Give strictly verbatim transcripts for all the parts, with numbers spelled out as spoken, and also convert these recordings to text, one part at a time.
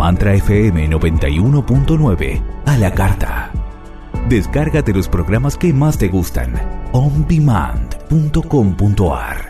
Mantra F M noventa y uno punto nueve a la carta. Descárgate los programas que más te gustan. on demand punto com punto a r.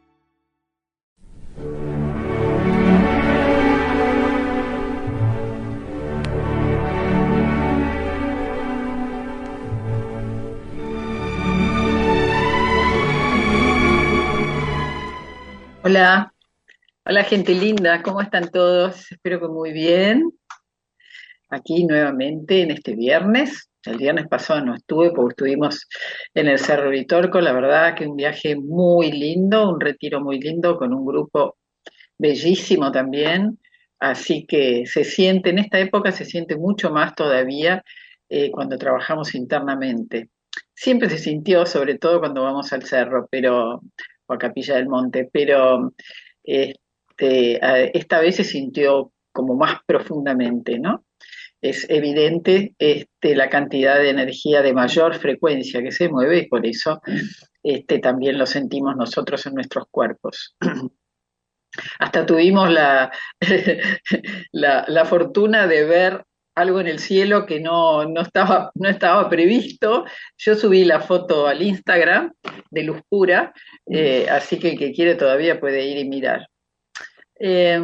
Hola, hola gente linda, ¿cómo están todos? Espero que muy bien. Aquí nuevamente en este viernes. El viernes pasado no estuve porque estuvimos en el Cerro Uritorco, la verdad que un viaje muy lindo, un retiro muy lindo con un grupo bellísimo también. Así que se siente, en esta época se siente mucho más todavía eh, cuando trabajamos internamente. Siempre se sintió, sobre todo cuando vamos al cerro, pero o a Capilla del Monte, pero este, a- esta vez se sintió como más profundamente, ¿no? Es evidente este, la cantidad de energía de mayor frecuencia que se mueve y por eso este, también lo sentimos nosotros en nuestros cuerpos. Hasta tuvimos la, la, la fortuna de ver algo en el cielo que no, no estaba, no estaba previsto. Yo subí la foto al Instagram de Luz Pura, eh, así que el que quiere todavía puede ir y mirar. Eh,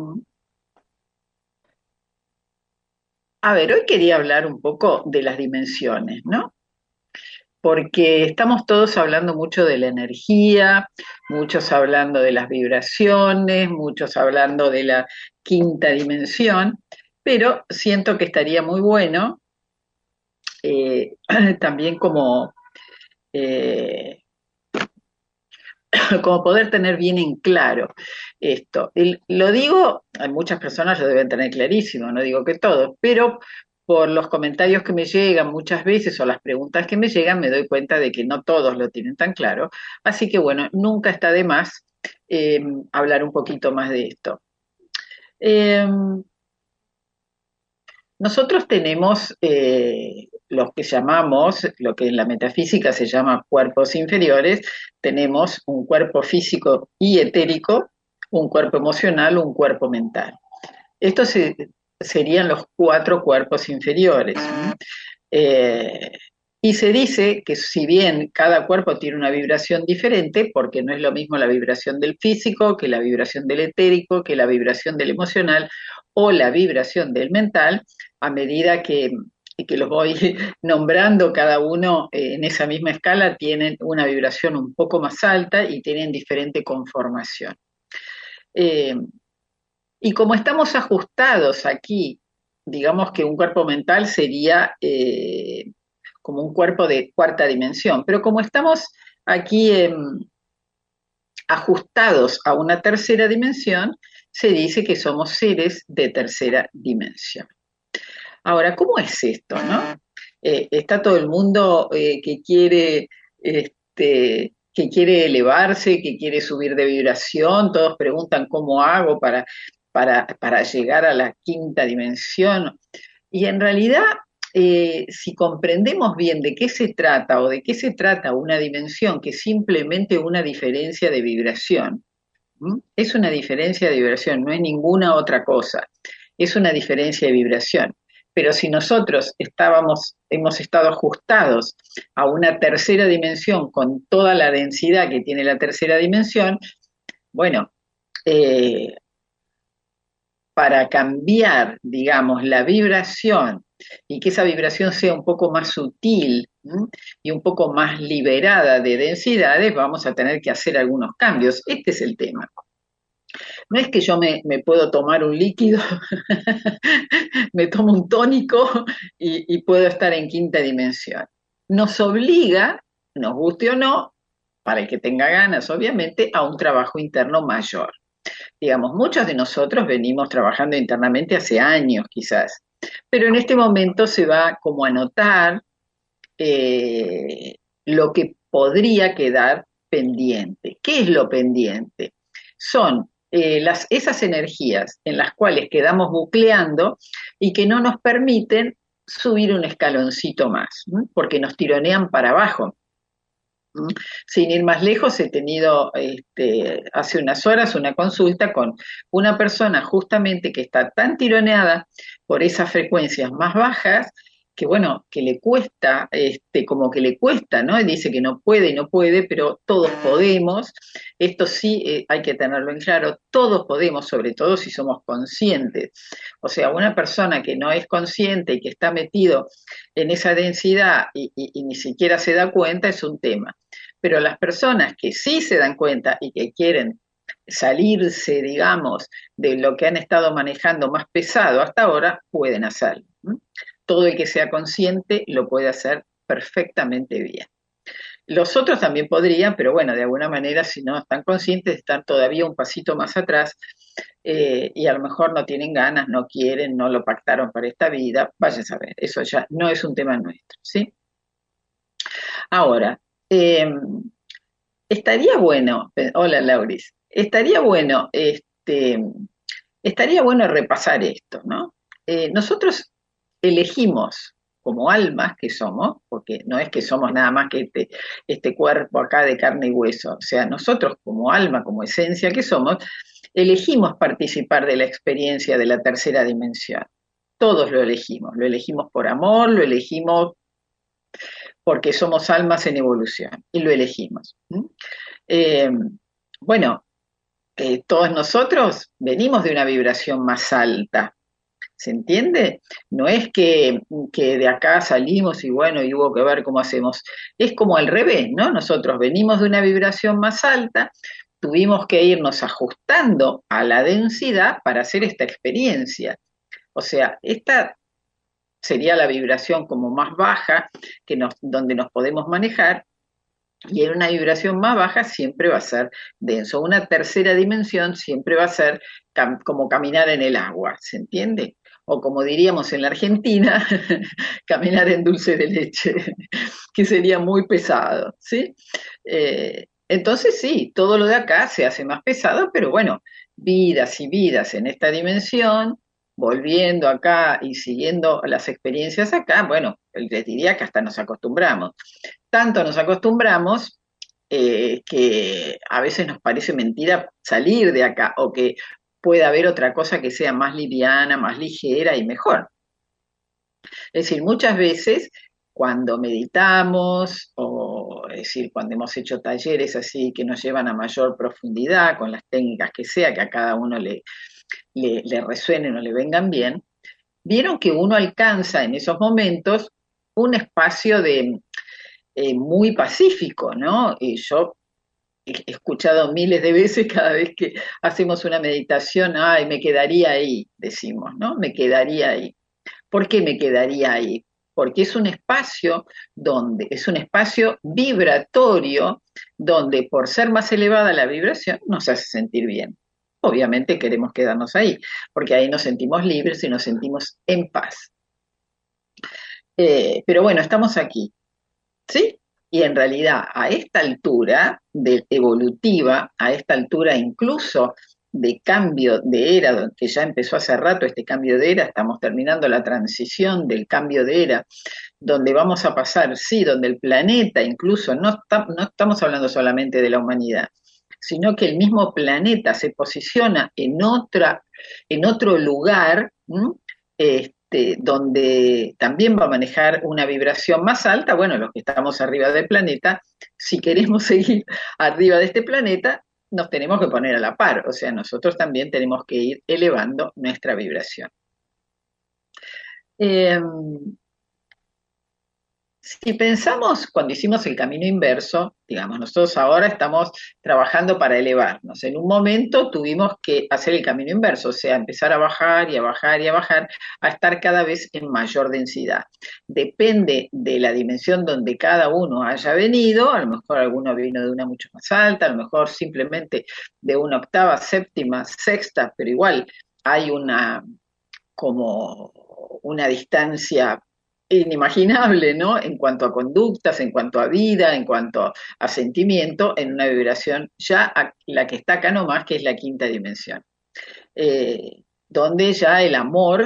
a ver, hoy quería hablar un poco de las dimensiones, ¿no? Porque estamos todos hablando mucho de la energía, muchos hablando de las vibraciones, muchos hablando de la quinta dimensión, pero siento que estaría muy bueno eh, también como, eh, como poder tener bien en claro esto. El, lo digo, hay muchas personas lo deben tener clarísimo, no digo que todos, pero por los comentarios que me llegan muchas veces o las preguntas que me llegan, me doy cuenta de que no todos lo tienen tan claro. Así que bueno, nunca está de más eh, hablar un poquito más de esto. Eh, Nosotros tenemos eh, los que llamamos, lo que en la metafísica se llama cuerpos inferiores, tenemos un cuerpo físico y etérico, un cuerpo emocional, un cuerpo mental. Estos se, serían los cuatro cuerpos inferiores. Eh, y se dice que si bien cada cuerpo tiene una vibración diferente, porque no es lo mismo la vibración del físico que la vibración del etérico, que la vibración del emocional o la vibración del mental, a medida que, que los voy nombrando, cada uno eh, en esa misma escala tienen una vibración un poco más alta y tienen diferente conformación. Eh, y como estamos ajustados aquí, digamos que un cuerpo mental sería eh, como un cuerpo de cuarta dimensión, pero como estamos aquí eh, ajustados a una tercera dimensión, se dice que somos seres de tercera dimensión. Ahora, ¿cómo es esto, no? Eh, está todo el mundo eh, que quiere, este, que quiere elevarse, que quiere subir de vibración, todos preguntan cómo hago para, para, para llegar a la quinta dimensión. Y en realidad, eh, si comprendemos bien de qué se trata o de qué se trata una dimensión, que es simplemente una diferencia de vibración, ¿m? Es una diferencia de vibración, no es ninguna otra cosa, es una diferencia de vibración. Pero si nosotros estábamos, hemos estado ajustados a una tercera dimensión con toda la densidad que tiene la tercera dimensión, bueno, eh, para cambiar, digamos, la vibración y que esa vibración sea un poco más sutil, ¿m? Y un poco más liberada de densidades, vamos a tener que hacer algunos cambios. Este es el tema. No es que yo me, me puedo tomar un líquido, me tomo un tónico y, y puedo estar en quinta dimensión. Nos obliga, nos guste o no, para el que tenga ganas, obviamente, a un trabajo interno mayor. Digamos, muchos de nosotros venimos trabajando internamente hace años quizás, pero en este momento se va como a notar eh, lo que podría quedar pendiente. ¿Qué es lo pendiente? Son eh, las, esas energías en las cuales quedamos bucleando y que no nos permiten subir un escaloncito más, ¿m? Porque nos tironean para abajo. ¿Mm? Sin ir más lejos, he tenido este, hace unas horas una consulta con una persona justamente que está tan tironeada por esas frecuencias más bajas que bueno, que le cuesta, este, como que le cuesta, ¿no? Y dice que no puede y no puede, pero todos podemos. Esto sí eh, hay que tenerlo en claro, todos podemos, sobre todo si somos conscientes. O sea, una persona que no es consciente y que está metido en esa densidad y, y, y ni siquiera se da cuenta es un tema. Pero las personas que sí se dan cuenta y que quieren salirse, digamos, de lo que han estado manejando más pesado hasta ahora, pueden hacerlo. ¿Mm? Todo el que sea consciente lo puede hacer perfectamente bien. Los otros también podrían, pero bueno, de alguna manera, si no están conscientes, están todavía un pasito más atrás eh, y a lo mejor no tienen ganas, no quieren, no lo pactaron para esta vida. Vaya a saber, eso ya no es un tema nuestro, ¿sí? Ahora, eh, estaría bueno, hola Lauris, estaría bueno, este, estaría bueno repasar esto, ¿no? Eh, nosotros elegimos como almas que somos, porque no es que somos nada más que este, este cuerpo acá de carne y hueso, o sea, nosotros como alma, como esencia que somos, elegimos participar de la experiencia de la tercera dimensión. Todos lo elegimos, lo elegimos por amor, lo elegimos porque somos almas en evolución y lo elegimos. ¿Mm? Eh, bueno, eh, todos nosotros venimos de una vibración más alta, ¿se entiende? No es que, que de acá salimos y bueno, y hubo que ver cómo hacemos. Es como al revés, ¿no? Nosotros venimos de una vibración más alta, tuvimos que irnos ajustando a la densidad para hacer esta experiencia. O sea, esta sería la vibración como más baja, que nos, donde nos podemos manejar, y en una vibración más baja siempre va a ser denso. Una tercera dimensión siempre va a ser cam como caminar en el agua, ¿se entiende? O como diríamos en la Argentina, caminar en dulce de leche, que sería muy pesado, ¿sí? Eh, entonces sí, todo lo de acá se hace más pesado, pero bueno, vidas y vidas en esta dimensión, volviendo acá y siguiendo las experiencias acá, bueno, les diría que hasta nos acostumbramos. Tanto nos acostumbramos eh, que a veces nos parece mentira salir de acá o que pueda haber otra cosa que sea más liviana, más ligera y mejor. Es decir, muchas veces cuando meditamos o es decir, cuando hemos hecho talleres así que nos llevan a mayor profundidad con las técnicas que sea, que a cada uno le, le, le resuenen o le vengan bien, vieron que uno alcanza en esos momentos un espacio de eh, muy pacífico, ¿no? Y yo he escuchado miles de veces cada vez que hacemos una meditación, ay, me quedaría ahí, decimos, ¿no? Me quedaría ahí. ¿Por qué me quedaría ahí? Porque es un espacio donde, es un espacio vibratorio, donde por ser más elevada la vibración nos hace sentir bien. Obviamente queremos quedarnos ahí, porque ahí nos sentimos libres y nos sentimos en paz. Eh, pero bueno, estamos aquí, ¿sí? Y en realidad a esta altura de evolutiva, a esta altura incluso de cambio de era, que ya empezó hace rato este cambio de era, estamos terminando la transición del cambio de era, donde vamos a pasar, sí, donde el planeta incluso, no, está, no estamos hablando solamente de la humanidad, sino que el mismo planeta se posiciona en, otra, en otro lugar, ¿m? Este, donde también va a manejar una vibración más alta. Bueno, los que estamos arriba del planeta, si queremos seguir arriba de este planeta, nos tenemos que poner a la par, o sea, nosotros también tenemos que ir elevando nuestra vibración. Eh, Si pensamos cuando hicimos el camino inverso, digamos, nosotros ahora estamos trabajando para elevarnos. En un momento tuvimos que hacer el camino inverso, o sea, empezar a bajar y a bajar y a bajar, a estar cada vez en mayor densidad. Depende de la dimensión donde cada uno haya venido, a lo mejor alguno vino de una mucho más alta, a lo mejor simplemente de una octava, séptima, sexta, pero igual hay una como una distancia inimaginable, ¿no? En cuanto a conductas, en cuanto a vida, en cuanto a sentimiento, en una vibración ya a la que está acá nomás, que es la quinta dimensión, eh, donde ya el amor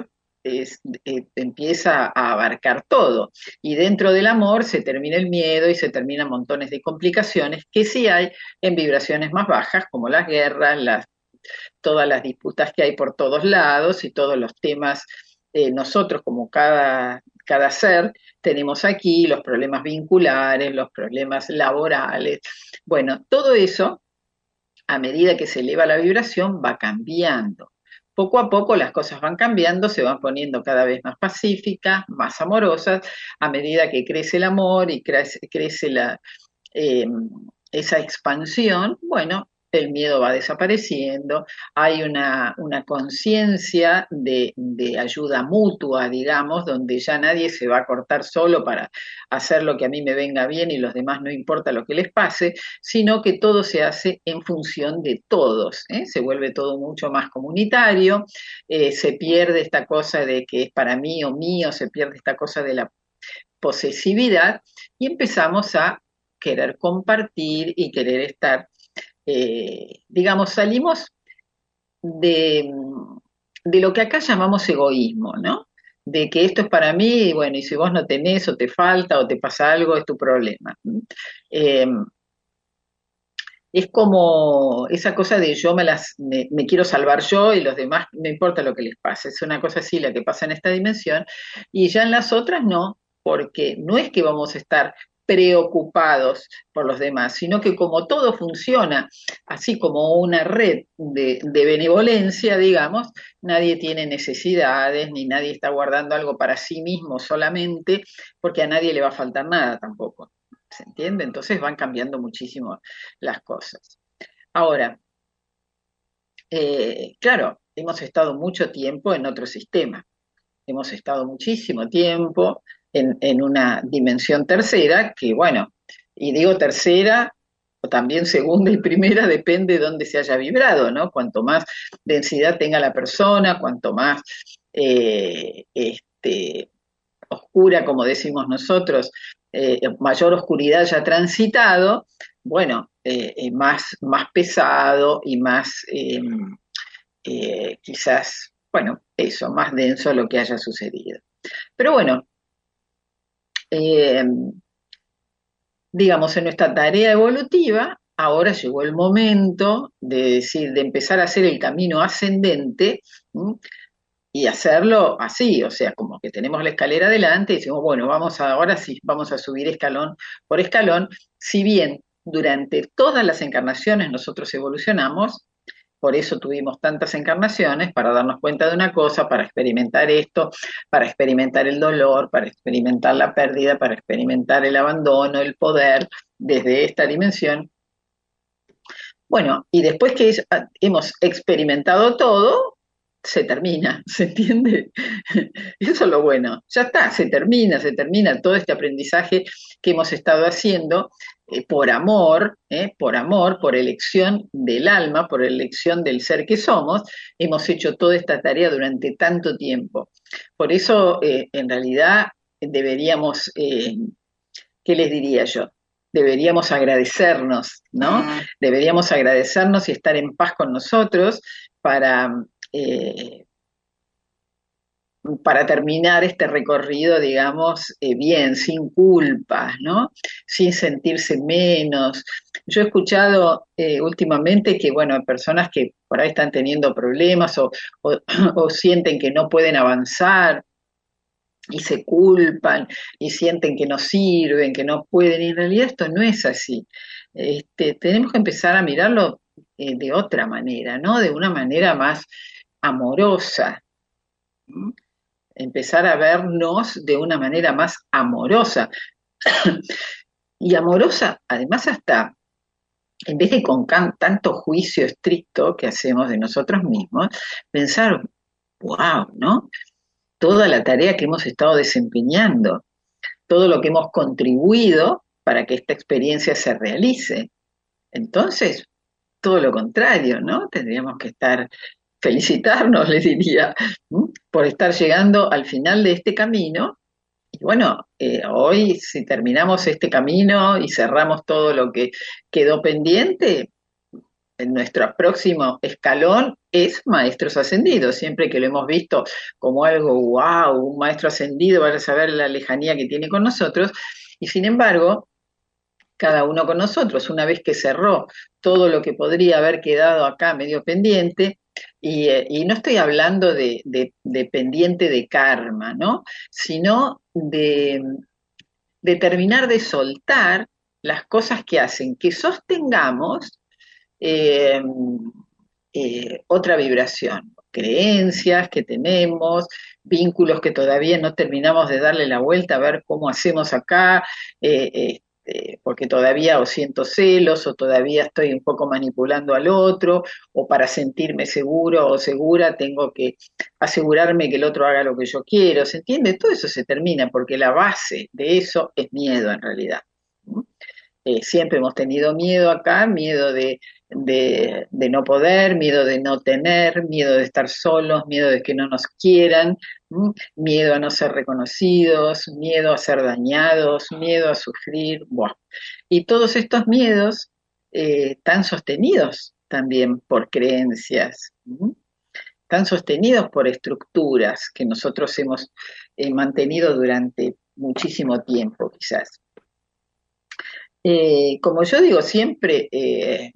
es, eh, empieza a abarcar todo. Y dentro del amor se termina el miedo y se terminan montones de complicaciones que sí hay en vibraciones más bajas, como las guerras, las, todas las disputas que hay por todos lados y todos los temas, eh, nosotros como cada, cada ser, tenemos aquí los problemas vinculares, los problemas laborales. Bueno, todo eso, a medida que se eleva la vibración, va cambiando. Poco a poco las cosas van cambiando, se van poniendo cada vez más pacíficas, más amorosas, a medida que crece el amor y crece, crece la, eh, esa expansión, bueno, el miedo va desapareciendo, hay una, una conciencia de, de ayuda mutua, digamos, donde ya nadie se va a cortar solo para hacer lo que a mí me venga bien y los demás no importa lo que les pase, sino que todo se hace en función de todos, ¿eh? Se vuelve todo mucho más comunitario, eh, se pierde esta cosa de que es para mí o mío, se pierde esta cosa de la posesividad y empezamos a querer compartir y querer estar, eh, digamos, salimos de, de lo que acá llamamos egoísmo, ¿no? De que esto es para mí, y bueno, y si vos no tenés o te falta o te pasa algo, es tu problema. Eh, es como esa cosa de yo me las me, me quiero salvar yo y los demás no importa lo que les pase. Es una cosa así la que pasa en esta dimensión y ya en las otras no, porque no es que vamos a estar preocupados por los demás, sino que como todo funciona así como una red de, de benevolencia, digamos, nadie tiene necesidades ni nadie está guardando algo para sí mismo solamente, porque a nadie le va a faltar nada tampoco. ¿Se entiende? Entonces van cambiando muchísimo las cosas. Ahora, eh, claro, hemos estado mucho tiempo en otro sistema, hemos estado muchísimo tiempo en, en una dimensión tercera, que bueno, y digo tercera, o también segunda y primera, depende de dónde se haya vibrado, ¿no? Cuanto más densidad tenga la persona, cuanto más eh, este, oscura, como decimos nosotros, eh, mayor oscuridad ya transitado, bueno, eh, eh, más, más pesado y más, eh, eh, quizás, bueno, eso, más denso lo que haya sucedido. Pero bueno, eh, digamos, en nuestra tarea evolutiva, ahora llegó el momento de decir, de empezar a hacer el camino ascendente, ¿m? Y hacerlo así, o sea, como que tenemos la escalera adelante y decimos, bueno, vamos a, ahora sí, vamos a subir escalón por escalón, si bien durante todas las encarnaciones nosotros evolucionamos, por eso tuvimos tantas encarnaciones, para darnos cuenta de una cosa, para experimentar esto, para experimentar el dolor, para experimentar la pérdida, para experimentar el abandono, el poder, desde esta dimensión. Bueno, y después que es, hemos experimentado todo, se termina, ¿se entiende? Eso es lo bueno, ya está, se termina, se termina todo este aprendizaje que hemos estado haciendo eh, por amor, eh, por amor, por elección del alma, por elección del ser que somos, hemos hecho toda esta tarea durante tanto tiempo. Por eso, eh, en realidad, deberíamos, eh, ¿qué les diría yo? Deberíamos agradecernos, ¿no? Deberíamos agradecernos y estar en paz con nosotros para... Eh, para terminar este recorrido, digamos, eh, bien, sin culpas, ¿no? Sin sentirse menos. Yo he escuchado eh, últimamente que, bueno, personas que por ahí están teniendo problemas o, o, o sienten que no pueden avanzar y se culpan y sienten que no sirven, que no pueden, y en realidad esto no es así. Este, tenemos que empezar a mirarlo eh, de otra manera, ¿no? De una manera más amorosa. ¿Mm? Empezar a vernos de una manera más amorosa. Y amorosa, además, hasta, en vez de con tanto juicio estricto que hacemos de nosotros mismos, pensar, wow, ¿no? Toda la tarea que hemos estado desempeñando, todo lo que hemos contribuido para que esta experiencia se realice. Entonces, todo lo contrario, ¿no? Tendríamos que estar, felicitarnos, les diría, ¿m? Por estar llegando al final de este camino. Y bueno, eh, hoy si terminamos este camino y cerramos todo lo que quedó pendiente, nuestro próximo escalón es maestros ascendidos, siempre que lo hemos visto como algo, wow, un maestro ascendido, vaya a saber la lejanía que tiene con nosotros, y sin embargo, cada uno con nosotros, una vez que cerró todo lo que podría haber quedado acá medio pendiente, y, eh, y no estoy hablando de, de, de pendiente de karma, ¿no? Sino de, de terminar de soltar las cosas que hacen que sostengamos eh, eh, otra vibración, creencias que tenemos, vínculos que todavía no terminamos de darle la vuelta a ver cómo hacemos acá, eh, este, porque todavía o siento celos o todavía estoy un poco manipulando al otro, o para sentirme seguro o segura tengo que asegurarme que el otro haga lo que yo quiero, ¿se entiende? Todo eso se termina porque la base de eso es miedo en realidad. Eh, siempre hemos tenido miedo acá, miedo de, de, de no poder, miedo de no tener, miedo de estar solos, miedo de que no nos quieran, ¿m? Miedo a no ser reconocidos, miedo a ser dañados, miedo a sufrir, bueno. Y todos estos miedos eh, están sostenidos también por creencias, ¿m? Están sostenidos por estructuras que nosotros hemos eh, mantenido durante muchísimo tiempo, quizás. Eh, como yo digo siempre, eh,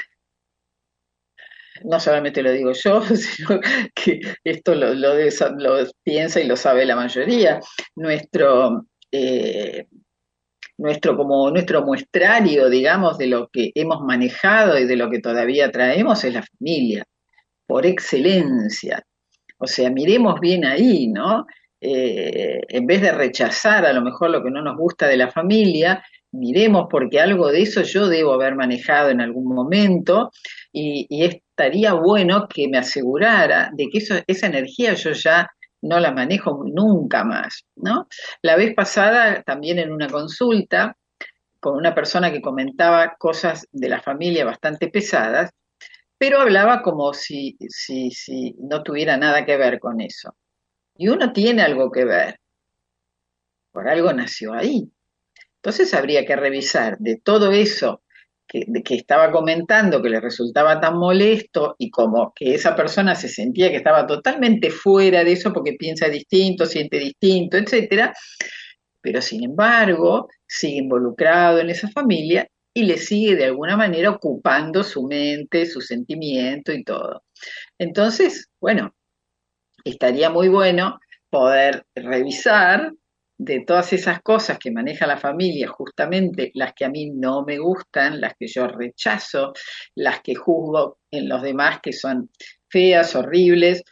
no solamente lo digo yo, sino que esto lo, lo, de, lo piensa y lo sabe la mayoría, nuestro, eh, nuestro, como nuestro muestrario, digamos, de lo que hemos manejado y de lo que todavía traemos es la familia, por excelencia. O sea, miremos bien ahí, ¿no? Eh, en vez de rechazar a lo mejor lo que no nos gusta de la familia, miremos porque algo de eso yo debo haber manejado en algún momento y, y estaría bueno que me asegurara de que eso, esa energía yo ya no la manejo nunca más, ¿no? La vez pasada, también en una consulta, con una persona que comentaba cosas de la familia bastante pesadas, pero hablaba como si, si, si no tuviera nada que ver con eso. Y uno tiene algo que ver, por algo nació ahí. Entonces habría que revisar de todo eso que, de que estaba comentando, que le resultaba tan molesto y como que esa persona se sentía que estaba totalmente fuera de eso porque piensa distinto, siente distinto, etcétera, pero sin embargo sigue involucrado en esa familia y le sigue de alguna manera ocupando su mente, su sentimiento y todo. Entonces, bueno, estaría muy bueno poder revisar de todas esas cosas que maneja la familia, justamente las que a mí no me gustan, las que yo rechazo, las que juzgo en los demás que son feas, horribles,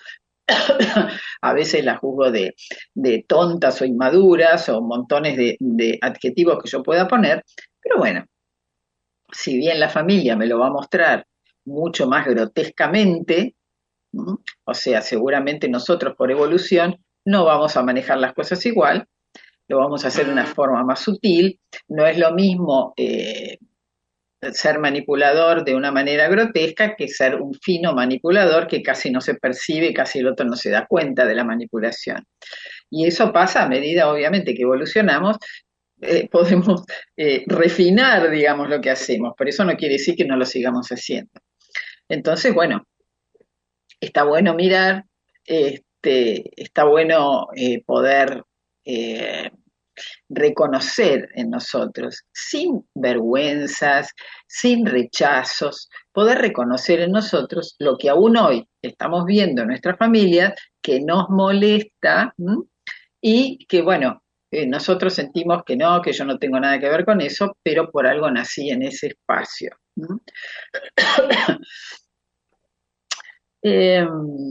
a veces las juzgo de, de tontas o inmaduras o montones de, de adjetivos que yo pueda poner, pero bueno, si bien la familia me lo va a mostrar mucho más grotescamente, ¿m? O sea, seguramente nosotros por evolución no vamos a manejar las cosas igual, lo vamos a hacer de una forma más sutil, no es lo mismo eh, ser manipulador de una manera grotesca que ser un fino manipulador que casi no se percibe, casi el otro no se da cuenta de la manipulación. Y eso pasa a medida, obviamente, que evolucionamos, eh, podemos eh, refinar, digamos, lo que hacemos, pero eso no quiere decir que no lo sigamos haciendo. Entonces, bueno, está bueno mirar, este, está bueno eh, poder eh, reconocer en nosotros, sin vergüenzas, sin rechazos, poder reconocer en nosotros lo que aún hoy estamos viendo en nuestras familias, que nos molesta, ¿m? Y que, bueno, eh, nosotros sentimos que no, que yo no tengo nada que ver con eso, pero por algo nací en ese espacio. eh,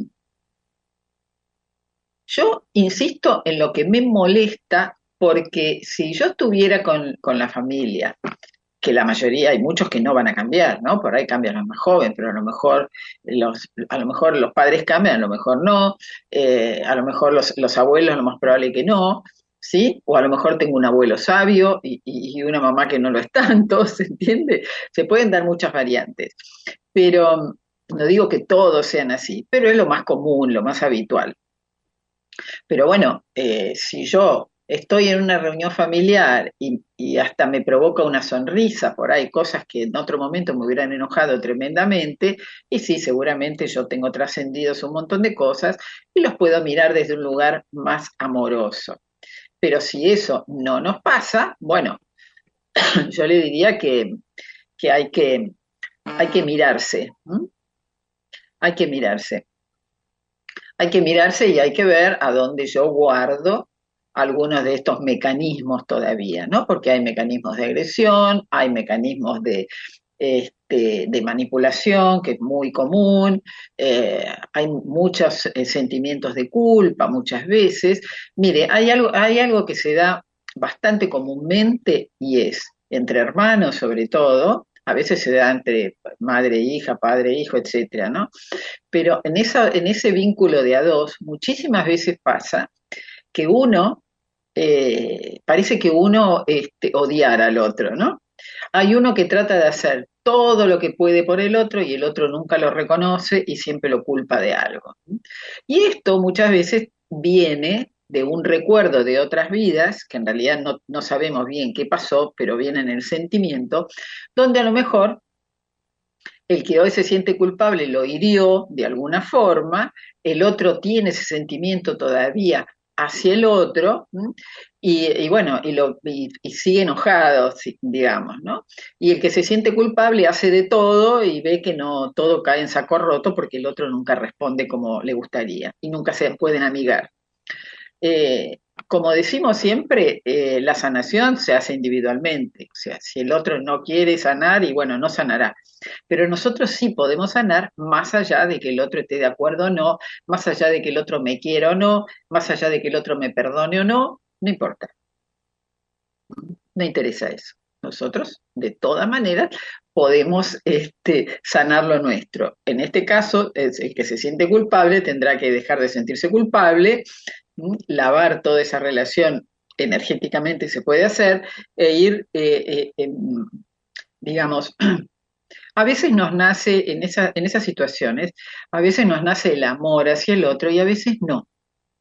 yo insisto en lo que me molesta, porque si yo estuviera con, con la familia, que la mayoría, hay muchos que no van a cambiar, ¿no? Por ahí cambian los más jóvenes, pero a lo mejor los, a lo mejor los padres cambian, a lo mejor no, eh, a lo mejor los, los abuelos, lo más probable que no, ¿sí? O a lo mejor tengo un abuelo sabio y, y, y una mamá que no lo es tanto, ¿se entiende? Se pueden dar muchas variantes, pero no digo que todos sean así, pero es lo más común, lo más habitual. Pero bueno, eh, si yo estoy en una reunión familiar y, y hasta me provoca una sonrisa por ahí, cosas que en otro momento me hubieran enojado tremendamente, y sí, seguramente yo tengo trascendidos un montón de cosas y los puedo mirar desde un lugar más amoroso. Pero si eso no nos pasa, bueno, yo le diría que, que hay que, hay que mirarse, ¿m? Hay que mirarse. Hay que mirarse y hay que ver a dónde yo guardo algunos de estos mecanismos todavía, ¿no? Porque hay mecanismos de agresión, hay mecanismos de, este, de manipulación, que es muy común, eh, hay muchos eh, sentimientos de culpa muchas veces. Mire, hay algo, hay algo que se da bastante comúnmente y es, entre hermanos sobre todo, a veces se da entre madre e hija, padre e hijo, etcétera, ¿no? Pero en, esa, en ese vínculo de a dos, muchísimas veces pasa que uno, eh, parece que uno este, odiara al otro, ¿no? Hay uno que trata de hacer todo lo que puede por el otro y el otro nunca lo reconoce y siempre lo culpa de algo. Y esto muchas veces viene de un recuerdo de otras vidas, que en realidad no, no sabemos bien qué pasó, pero viene en el sentimiento, donde a lo mejor el que hoy se siente culpable lo hirió de alguna forma, el otro tiene ese sentimiento todavía hacia el otro, y, y, bueno, y, lo, y, y sigue enojado, digamos, ¿no? Y el que se siente culpable hace de todo y ve que no todo cae en saco roto porque el otro nunca responde como le gustaría y nunca se pueden amigar. Eh, como decimos siempre, eh, la sanación se hace individualmente, o sea, si el otro no quiere sanar, y bueno, no sanará. Pero nosotros sí podemos sanar más allá de que el otro esté de acuerdo o no, más allá de que el otro me quiera o no, más allá de que el otro me perdone o no, no importa, no interesa eso. Nosotros, de todas maneras, podemos este, sanar lo nuestro. En este caso, el que se siente culpable tendrá que dejar de sentirse culpable, lavar toda esa relación energéticamente se puede hacer, e ir, eh, eh, eh, digamos, a veces nos nace, en, esa, en esas situaciones, a veces nos nace el amor hacia el otro y a veces no.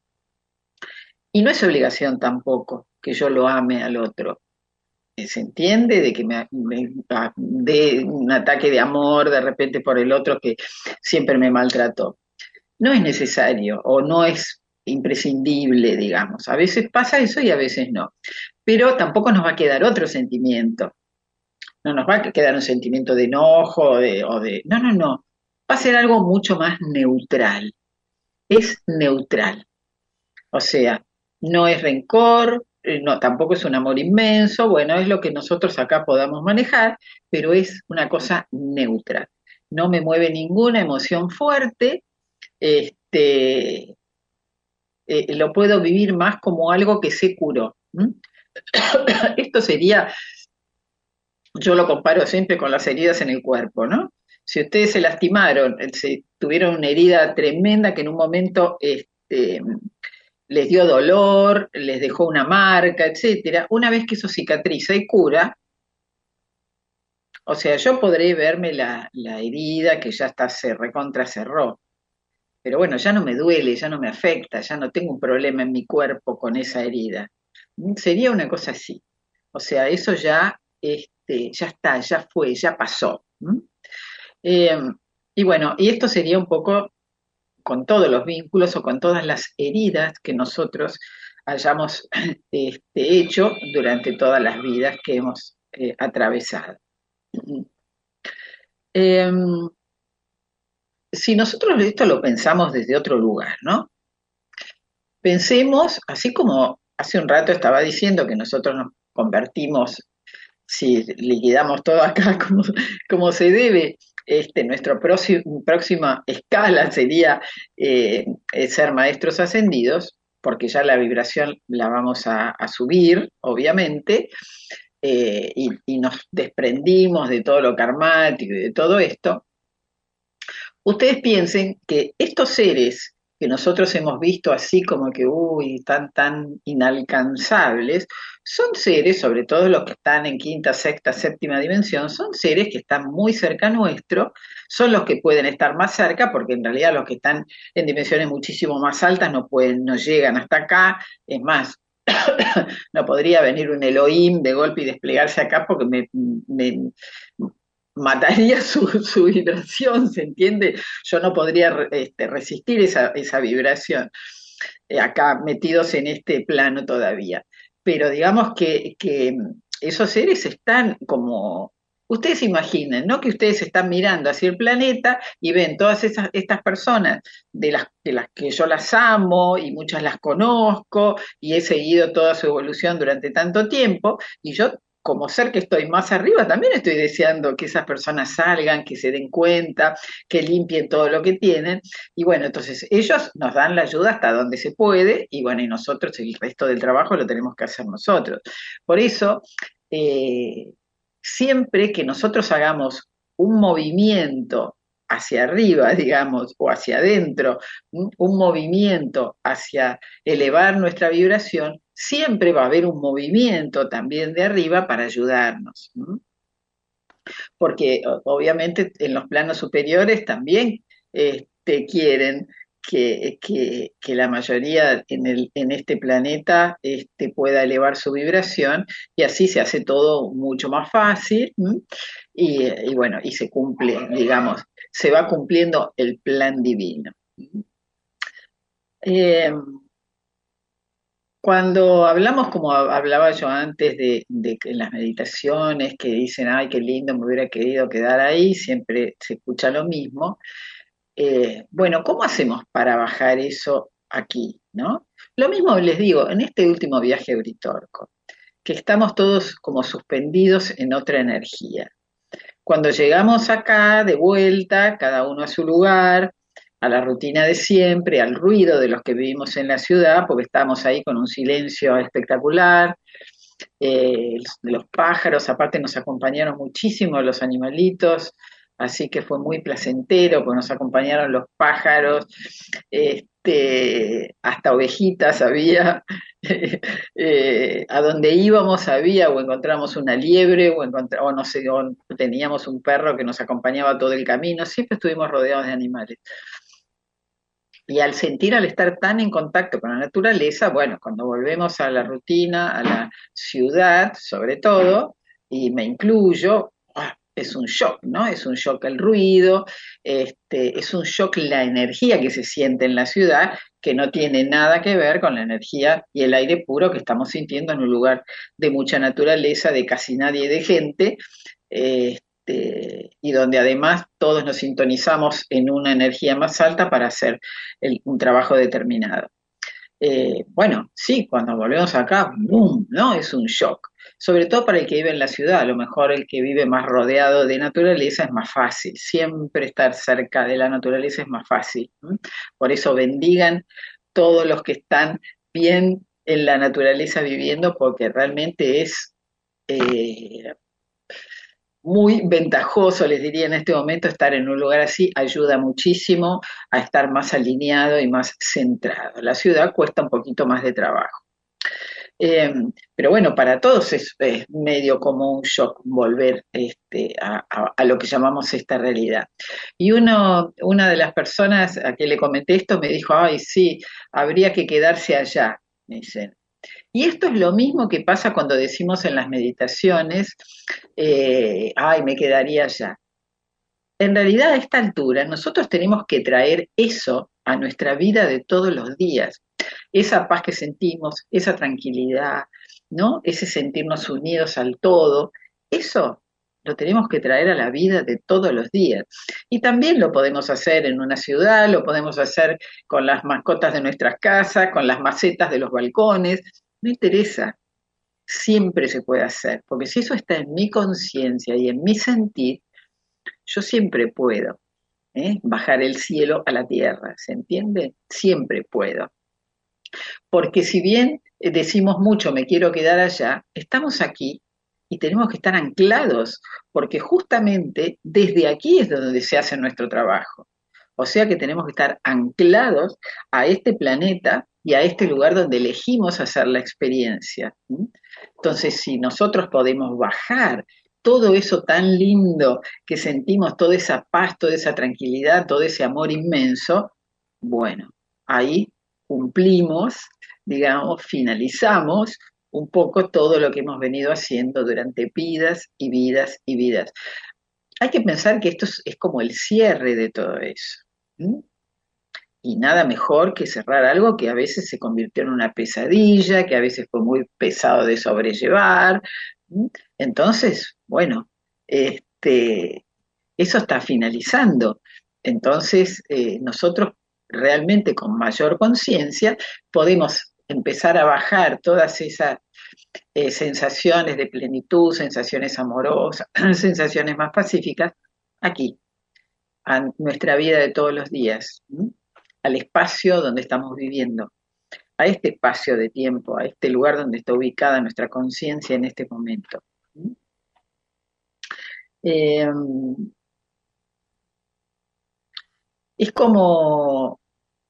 Y no es obligación tampoco que yo lo ame al otro. Se entiende de que me, me dé un ataque de amor de repente por el otro que siempre me maltrató. No es necesario o no es imprescindible, digamos. A veces pasa eso y a veces no. Pero tampoco nos va a quedar otro sentimiento. No nos va a quedar un sentimiento de enojo o de, o de... No, no, no. Va a ser algo mucho más neutral. Es neutral. O sea, no es rencor, no, tampoco es un amor inmenso, bueno, es lo que nosotros acá podamos manejar, pero es una cosa neutra. No me mueve ninguna emoción fuerte, este, eh, lo puedo vivir más como algo que se curó. ¿Mm? Esto sería, yo lo comparo siempre con las heridas en el cuerpo, ¿no? Si ustedes se lastimaron, si tuvieron una herida tremenda que en un momento este, les dio dolor, les dejó una marca, etcétera, una vez que eso cicatriza y cura, o sea, yo podré verme la, la herida que ya está, se recontra cerró, pero bueno, ya no me duele, ya no me afecta, ya no tengo un problema en mi cuerpo con esa herida. Sería una cosa así. O sea, eso ya, este, ya está, ya fue, ya pasó. ¿Mm? Eh, y bueno, y esto sería un poco con todos los vínculos o con todas las heridas que nosotros hayamos este, hecho durante todas las vidas que hemos eh, atravesado. Eh, si nosotros esto lo pensamos desde otro lugar, ¿no? Pensemos, así como hace un rato estaba diciendo que nosotros nos convertimos, si liquidamos todo acá como, como se debe, este, nuestra próxima escala sería eh, ser maestros ascendidos, porque ya la vibración la vamos a, a subir, obviamente, eh, y, y nos desprendimos de todo lo karmático y de todo esto. Ustedes piensen que estos seres que nosotros hemos visto así como que, uy, están tan inalcanzables, son seres, sobre todo los que están en quinta, sexta, séptima dimensión, son seres que están muy cerca nuestro, son los que pueden estar más cerca, porque en realidad los que están en dimensiones muchísimo más altas no pueden, no llegan hasta acá, es más, no podría venir un Elohim de golpe y desplegarse acá porque me, me mataría su, su, vibración, ¿se entiende? Yo no podría este, resistir esa, esa vibración, eh, acá metidos en este plano todavía. Pero digamos que, que esos seres están como... Ustedes imaginen, ¿no? Que ustedes están mirando hacia el planeta y ven todas esas, estas personas de las, de las que yo las amo y muchas las conozco y he seguido toda su evolución durante tanto tiempo, y yo como ser que estoy más arriba, también estoy deseando que esas personas salgan, que se den cuenta, que limpien todo lo que tienen. Y bueno, entonces ellos nos dan la ayuda hasta donde se puede, y bueno, y nosotros el resto del trabajo lo tenemos que hacer nosotros. Por eso, eh, siempre que nosotros hagamos un movimiento hacia arriba, digamos, o hacia adentro, un movimiento hacia elevar nuestra vibración, siempre va a haber un movimiento también de arriba para ayudarnos. ¿No? Porque obviamente en los planos superiores también este, quieren que, que, que, la mayoría en, el, en este planeta este, pueda elevar su vibración, y así se hace todo mucho más fácil, y, y bueno, y se cumple, digamos, se va cumpliendo el plan divino. Eh, Cuando hablamos, como hablaba yo antes, de, de que en las meditaciones que dicen, ay, qué lindo, me hubiera querido quedar ahí, siempre se escucha lo mismo. Eh, bueno, ¿cómo hacemos para bajar eso aquí, no? Lo mismo les digo, en este último viaje a Uritorco, que estamos todos como suspendidos en otra energía. Cuando llegamos acá, de vuelta, cada uno a su lugar, a la rutina de siempre, al ruido de los que vivimos en la ciudad, porque estamos ahí con un silencio espectacular, eh, los pájaros, aparte nos acompañaron muchísimo los animalitos, así que fue muy placentero, porque nos acompañaron los pájaros, este, hasta ovejitas había, eh, a donde íbamos había, o encontramos una liebre, o, o no sé, o teníamos un perro que nos acompañaba todo el camino, siempre estuvimos rodeados de animales. Y al sentir, al estar tan en contacto con la naturaleza, bueno, cuando volvemos a la rutina, a la ciudad, sobre todo, y me incluyo, es un shock, ¿no? Es un shock el ruido, este, es un shock la energía que se siente en la ciudad, que no tiene nada que ver con la energía y el aire puro que estamos sintiendo en un lugar de mucha naturaleza, de casi nadie de gente, eh, Este, y donde además todos nos sintonizamos en una energía más alta para hacer el, un trabajo determinado. Eh, bueno, sí, cuando volvemos acá, ¡boom!, ¿no? Es un shock. Sobre todo para el que vive en la ciudad, a lo mejor el que vive más rodeado de naturaleza es más fácil. Siempre estar cerca de la naturaleza es más fácil. ¿Mm? Por eso bendigan todos los que están bien en la naturaleza viviendo, porque realmente es... Eh, muy ventajoso, les diría en este momento, estar en un lugar así, ayuda muchísimo a estar más alineado y más centrado. La ciudad cuesta un poquito más de trabajo. Eh, pero bueno, para todos es, es, medio como un shock volver este, a, a, a, lo que llamamos esta realidad. Y uno, una de las personas a quien le comenté esto me dijo, ay, sí, habría que quedarse allá, me dicen. Y esto es lo mismo que pasa cuando decimos en las meditaciones, eh, ay, me quedaría allá. En realidad, a esta altura, nosotros tenemos que traer eso a nuestra vida de todos los días. Esa paz que sentimos, esa tranquilidad, ¿no? Ese sentirnos unidos al todo, eso lo tenemos que traer a la vida de todos los días. Y también lo podemos hacer en una ciudad, lo podemos hacer con las mascotas de nuestras casas, con las macetas de los balcones, no interesa, siempre se puede hacer, porque si eso está en mi conciencia y en mi sentir, yo siempre puedo ¿eh? bajar el cielo a la tierra, ¿se entiende? Siempre puedo. Porque si bien decimos mucho, me quiero quedar allá, estamos aquí y tenemos que estar anclados, porque justamente desde aquí es donde se hace nuestro trabajo. O sea que tenemos que estar anclados a este planeta y a este lugar donde elegimos hacer la experiencia. Entonces, si nosotros podemos bajar todo eso tan lindo que sentimos, toda esa paz, toda esa tranquilidad, todo ese amor inmenso, bueno, ahí cumplimos digamos, finalizamos un poco todo lo que hemos venido haciendo durante vidas y vidas y vidas. Hay que pensar que esto es, es como el cierre de todo eso. ¿Mm? Y nada mejor que cerrar algo que a veces se convirtió en una pesadilla, que a veces fue muy pesado de sobrellevar. ¿Mm? Entonces, bueno, este, eso está finalizando. Entonces, eh, nosotros realmente con mayor conciencia podemos empezar a bajar todas esas eh, sensaciones de plenitud, sensaciones amorosas, sensaciones más pacíficas, aquí, a nuestra vida de todos los días, ¿m? Al espacio donde estamos viviendo, a este espacio de tiempo, a este lugar donde está ubicada nuestra conciencia en este momento. Eh, es como,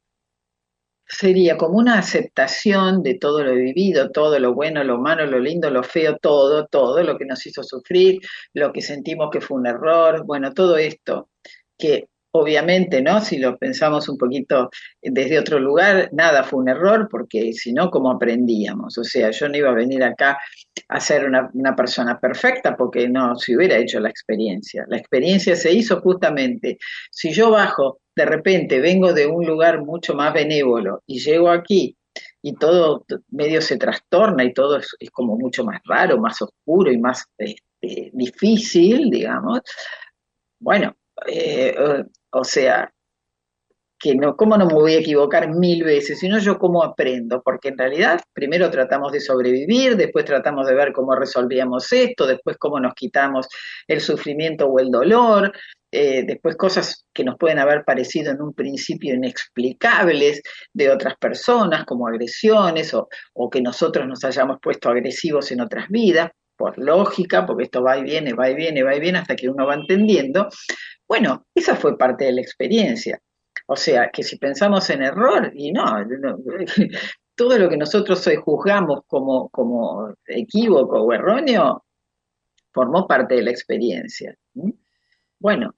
sería como una aceptación de todo lo vivido, todo lo bueno, lo malo, lo lindo, lo feo, todo, todo lo que nos hizo sufrir, lo que sentimos que fue un error, bueno, todo esto que obviamente, ¿no? Si lo pensamos un poquito desde otro lugar, nada fue un error, porque si no, ¿cómo aprendíamos? O sea, yo no iba a venir acá a ser una, una persona perfecta porque no se hubiera hecho la experiencia. La experiencia se hizo justamente, si yo bajo, de repente vengo de un lugar mucho más benévolo y llego aquí y todo medio se trastorna y todo es, es como mucho más raro, más oscuro y más este, difícil, digamos, bueno, eh, o sea, que no, ¿cómo no me voy a equivocar mil veces? Sino yo cómo aprendo, porque en realidad primero tratamos de sobrevivir, después tratamos de ver cómo resolvíamos esto, después cómo nos quitamos el sufrimiento o el dolor, eh, después cosas que nos pueden haber parecido en un principio inexplicables de otras personas, como agresiones, o, o que nosotros nos hayamos puesto agresivos en otras vidas, por lógica, porque esto va y viene, va y viene, va y viene, hasta que uno va entendiendo. Bueno, esa fue parte de la experiencia. O sea, que si pensamos en error, y no, no todo lo que nosotros hoy juzgamos como, como equívoco o erróneo, formó parte de la experiencia. ¿Mm? Bueno,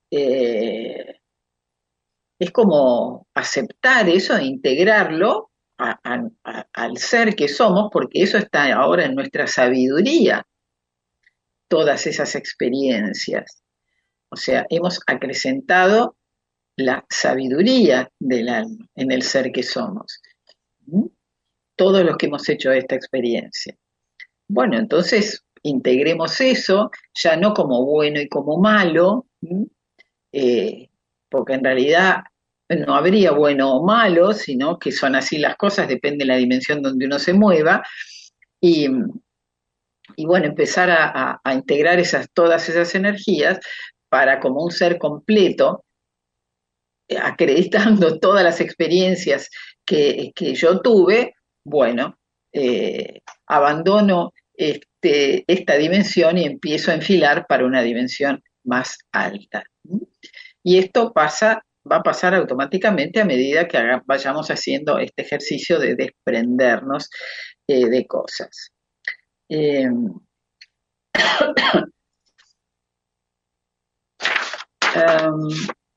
eh, es como aceptar eso e integrarlo a, a, a, al ser que somos, porque eso está ahora en nuestra sabiduría, todas esas experiencias. O sea, hemos acrecentado la sabiduría del alma en el ser que somos. ¿Mm? Todos los que hemos hecho esta experiencia. Bueno, entonces integremos eso, ya no como bueno y como malo, eh, porque en realidad no habría bueno o malo, sino que son así las cosas, depende de la dimensión donde uno se mueva, y, y bueno, empezar a, a, a integrar esas, todas esas energías para como un ser completo, acreditando todas las experiencias que, que yo tuve, bueno, eh, abandono este, esta dimensión y empiezo a enfilar para una dimensión más alta. Y esto pasa, va a pasar automáticamente a medida que haga, vayamos haciendo este ejercicio de desprendernos eh, de cosas. Eh, um,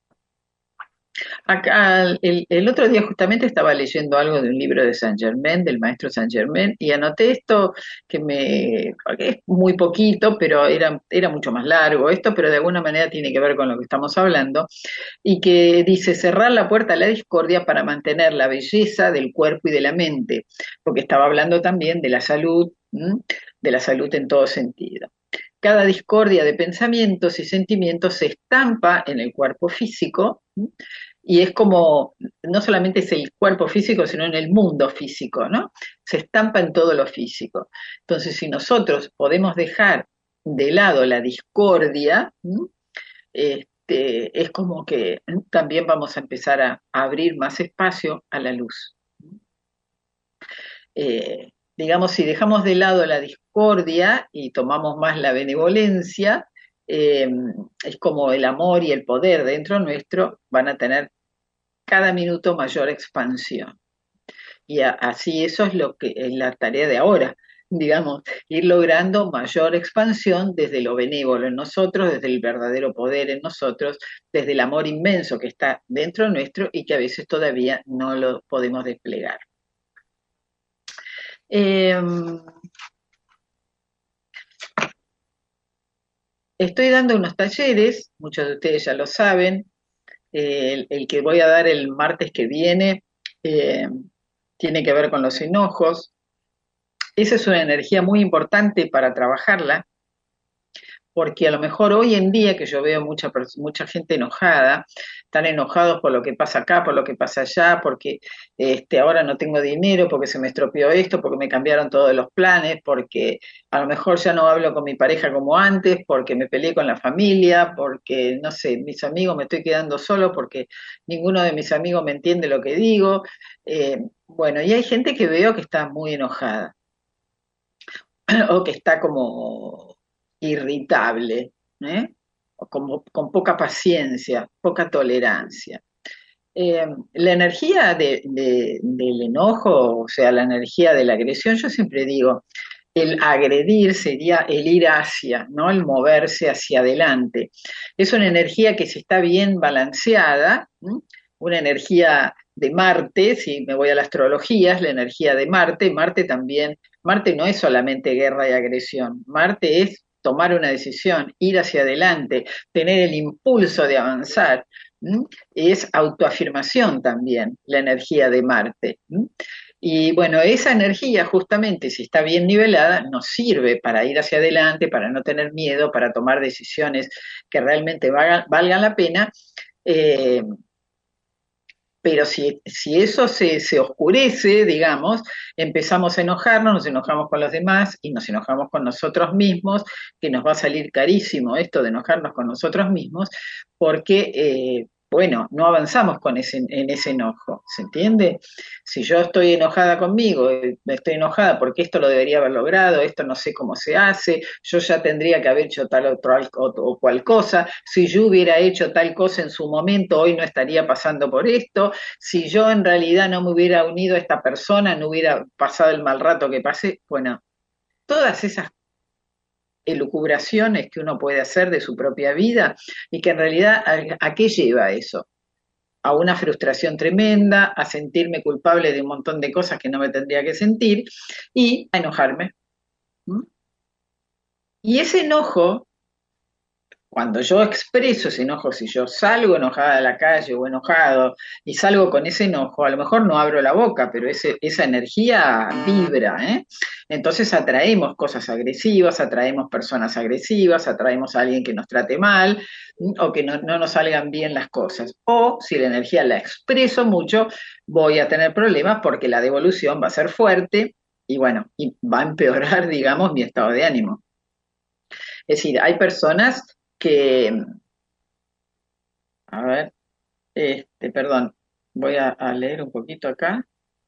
Acá, el, el, otro día justamente estaba leyendo algo de un libro de Saint Germain, del maestro Saint Germain, y anoté esto que me, es muy poquito, pero era, era mucho más largo esto, pero de alguna manera tiene que ver con lo que estamos hablando, y que dice cerrar la puerta a la discordia para mantener la belleza del cuerpo y de la mente, porque estaba hablando también de la salud, ¿m? de la salud en todo sentido. Cada discordia de pensamientos y sentimientos se estampa en el cuerpo físico, ¿m? Y es como, no solamente es el cuerpo físico, sino en el mundo físico, ¿no? Se estampa en todo lo físico. Entonces, si nosotros podemos dejar de lado la discordia, este, es como que también vamos a empezar a, a abrir más espacio a la luz. Eh, digamos, si dejamos de lado la discordia y tomamos más la benevolencia, eh, es como el amor y el poder dentro nuestro van a tener cada minuto mayor expansión. Y a, así eso es lo que es la tarea de ahora, digamos, ir logrando mayor expansión desde lo benévolo en nosotros, desde el verdadero poder en nosotros, desde el amor inmenso que está dentro nuestro y que a veces todavía no lo podemos desplegar. Eh, Estoy dando unos talleres, muchos de ustedes ya lo saben. Eh, el, el que voy a dar el martes que viene eh, tiene que ver con los enojos. Esa es una energía muy importante para trabajarla, porque a lo mejor hoy en día que yo veo mucha, mucha gente enojada, están enojados por lo que pasa acá, por lo que pasa allá, porque este, ahora no tengo dinero, porque se me estropeó esto, porque me cambiaron todos los planes, porque a lo mejor ya no hablo con mi pareja como antes, porque me peleé con la familia, porque, no sé, mis amigos me estoy quedando solo, porque ninguno de mis amigos me entiende lo que digo. Eh, bueno, y hay gente que veo que está muy enojada o que está como irritable, ¿eh? O como, con poca paciencia, poca tolerancia. Eh, la energía de, de, del enojo, o sea, la energía de la agresión, yo siempre digo, el agredir sería el ir hacia, ¿no? El moverse hacia adelante. Es una energía que si está bien balanceada, ¿m? Una energía de Marte, si me voy a la astrología, es la energía de Marte. Marte también, Marte no es solamente guerra y agresión, Marte es tomar una decisión, ir hacia adelante, tener el impulso de avanzar. ¿M? Es autoafirmación también, la energía de Marte. ¿M? Y bueno, esa energía justamente, si está bien nivelada, nos sirve para ir hacia adelante, para no tener miedo, para tomar decisiones que realmente valgan, valgan la pena. Eh, pero si, si eso se, se oscurece, digamos, empezamos a enojarnos, nos enojamos con los demás y nos enojamos con nosotros mismos, que nos va a salir carísimo esto de enojarnos con nosotros mismos, porque, eh, bueno, no avanzamos con ese, en ese enojo, ¿se entiende? Si yo estoy enojada conmigo, eh, estoy enojada porque esto lo debería haber logrado, esto no sé cómo se hace, yo ya tendría que haber hecho tal otro, o, o cual cosa, si yo hubiera hecho tal cosa en su momento, hoy no estaría pasando por esto, si yo en realidad no me hubiera unido a esta persona, no hubiera pasado el mal rato que pasé, bueno, todas esas elucubraciones que uno puede hacer de su propia vida y que en realidad, ¿a, a qué lleva eso? A una frustración tremenda, a sentirme culpable de un montón de cosas que no me tendría que sentir y a enojarme. ¿Mm? Y ese enojo, cuando yo expreso ese enojo, si yo salgo enojada a la calle o enojado y salgo con ese enojo, a lo mejor no abro la boca, pero ese, esa energía vibra, ¿eh? Entonces atraemos cosas agresivas, atraemos personas agresivas, atraemos a alguien que nos trate mal o que no, no nos salgan bien las cosas. O si la energía la expreso mucho, voy a tener problemas porque la devolución va a ser fuerte y bueno, y va a empeorar, digamos, mi estado de ánimo. Es decir, hay personas que, a ver, este, perdón, voy a, a leer un poquito acá.